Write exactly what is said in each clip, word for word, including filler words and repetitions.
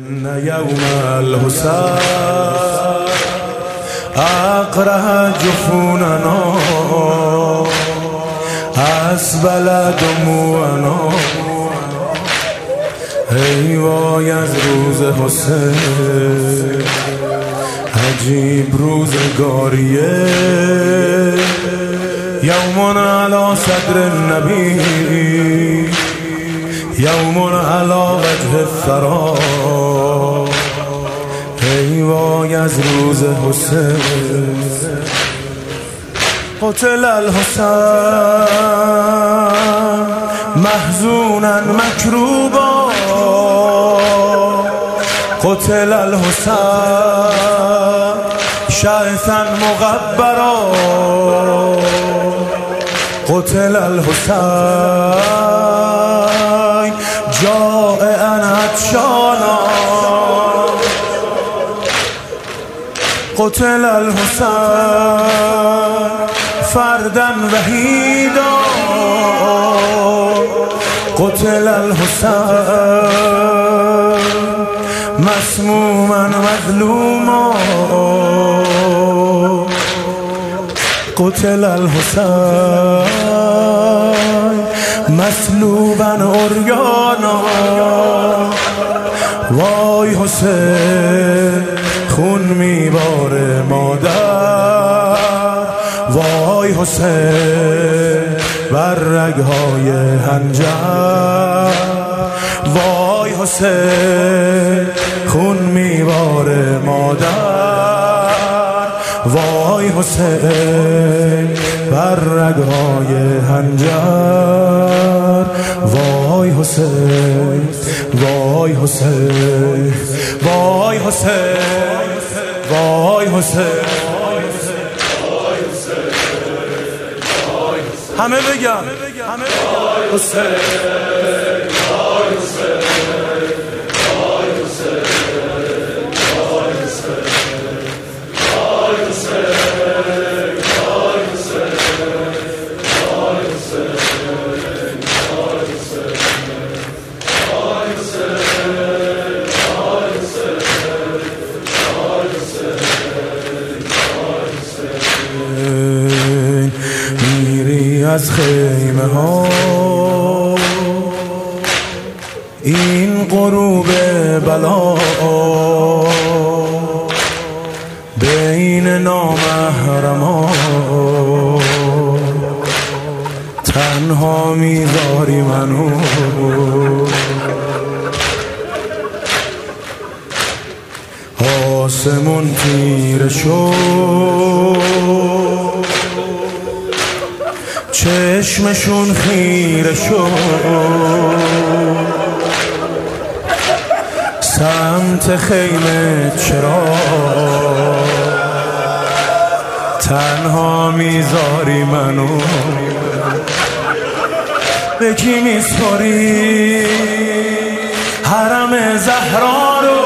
إن يوم الحسين أقرأ جفوننا أسبل دموعنا ای وای از روز حسین عجیب روزگاریه یوم علی صدر النبی یوم علی وجه الثری ای وای از روز حسین قتل الحسین محزونا مکروبا قتل الحسین شعثا مغبرا قتل الحسین جائعا عطشانا قتل الحسین فردا وحیدا قتل الحسین مسموما مظلوما قتل الحسین مسلوبا عریانا وای حسین خون میباره مادر وای حسین بر رگهای حنجر وای حسین خون میباره مادر وای حسین بر رگهای حنجر وای حسین وای حسین وای حسین وای حسین همه بگم وای حسین وای حسین وای حسین وای حسین وای حسین وای حسین وای حسین وای حسین وای حسین وای حسین وای حسین میری از خیمه ها این غروب بلا بین نامحرما تنها میذاری منو آسمون تیره شد چشمشون خیره شد سمت خیمه چرا تنها میذاری منو به کی میسپاری حرم زهرا رو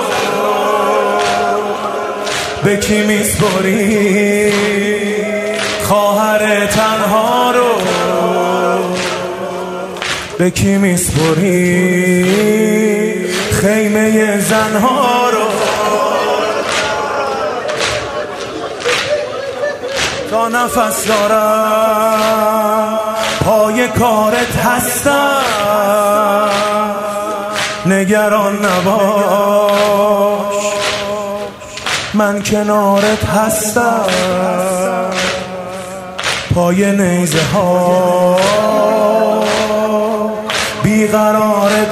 به کی میسپاری خواهر تنها رو به کی میسپاری خیمه زنها رو تا نفس دارم پای کارت هستم نگران نباش من کنارت هستم پای نیزه ها بیقرارت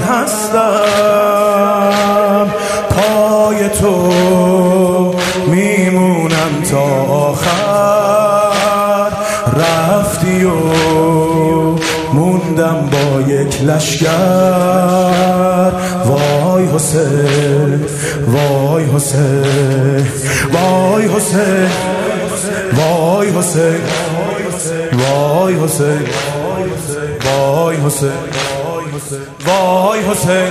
هستم پای تو میمونم تا آخر رفتی و موندم با یک لشگر وای حسین وای حسین وای حسین وای حسین وای حسین وای حسین وای حسین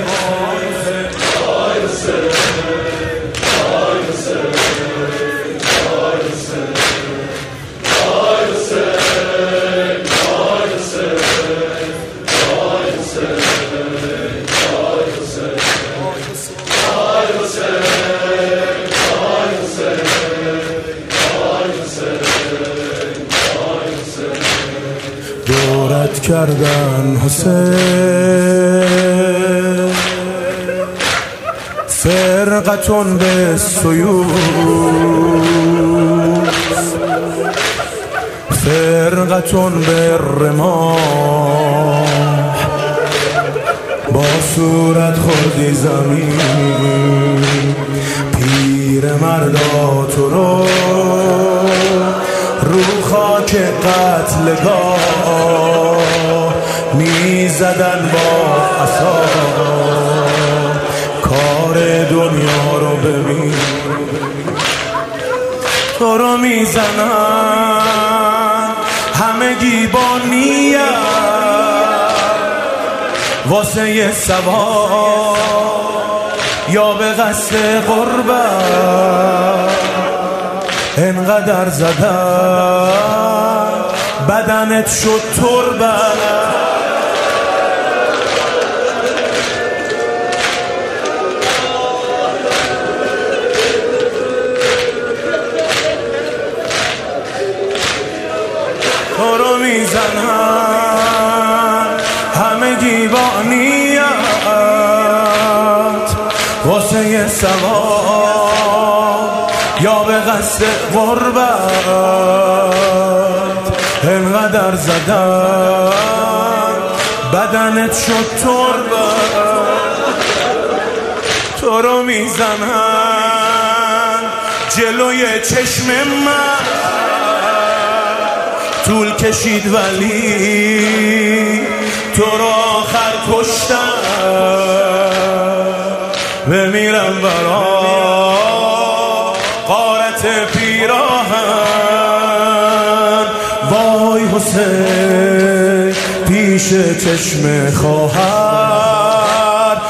کردن حسین، فرقتون به سیوف، فرقتون به رماح، با صورت خوردی زمین. پیر مردا تو رو رو خاک قتلگاه می زدن با عصا. کار دنیا رو ببین، تو رو می زنن همگی با نیت واسه یه سوار یا به قصد قربت. انقدر زدن بدنت شد تربت. تو رو میزنن همگی با نیت واسه یه سوار یا به قصد غربت. انقدر زدن بدنت شد تربت. تو رو میزنن جلوی چشم من، طول کشید ولی تو رو آخر کشتن. بمیرم برا غارت پیراهن. وای حسین پیش چشم خواهر،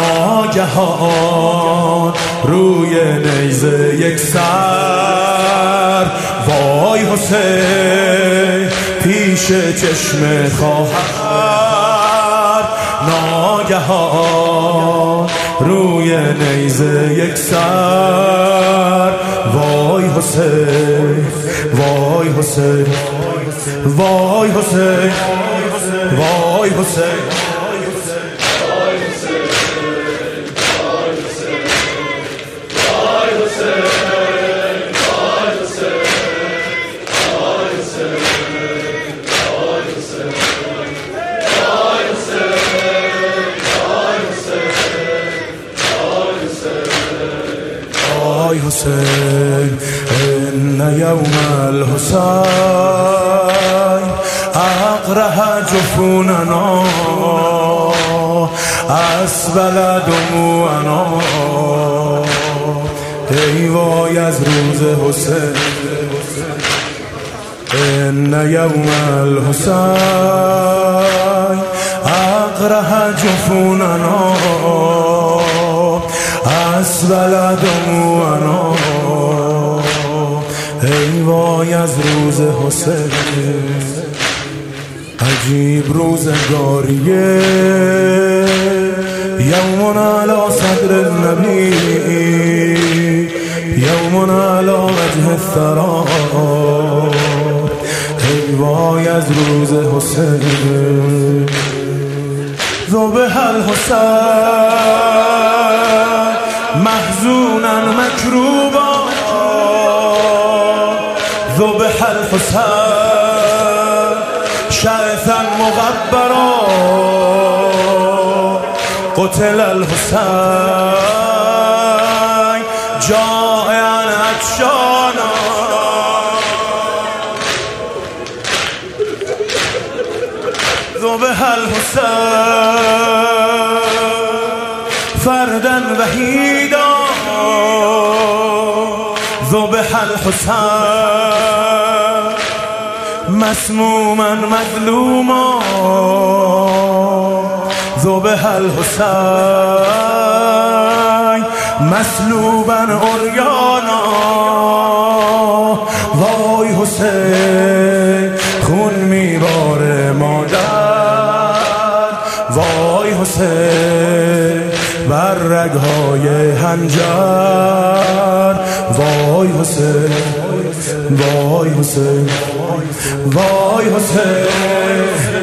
ناگهان روی نیزه یک سر. وای حسین پیش چشم خواهر، ناگهان روی نیزه یک سر. وای حسین وای حسین وای حسین وای حسین. وای حسین إن يوم الحسين أقرح جفوننا أسبل دموعنا. ای وای از روز حسین، إن يوم الحسين أقرح جفوننا أسبل دموعنا. ای وای از روز حسین، عجیب روزگاریه. یوم علی صدر النبی، یوم علی وجه الثرى. ای وای از روز حسین. ذبح الحسین محزونا مکروبا، ذبح الحسین شعثا مغبرا. قتل الحسین جائعا عطشانا. ذبح الحسین فردا وحیدا. ذبح الحسین مسموما مظلوما. ذبح الحسین مسلوبا عریانا. وای حسین خون میباره مادر. وای حسین بر رگهای هنجر. وای حسین وای حسین وای حسین